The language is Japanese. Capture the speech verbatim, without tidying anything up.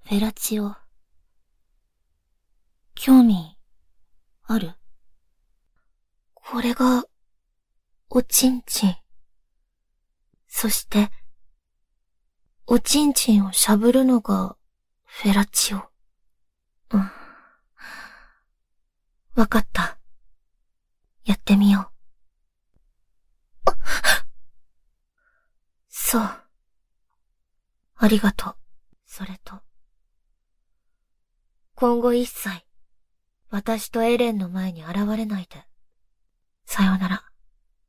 フェラチオ。興味、ある？これが、おちんちん。そして、おちんちんをしゃぶるのが、フェラチオ。うん。わかった。やってみよう。そう。ありがとう。それと。今後一切、私とエレンの前に現れないで。さようなら。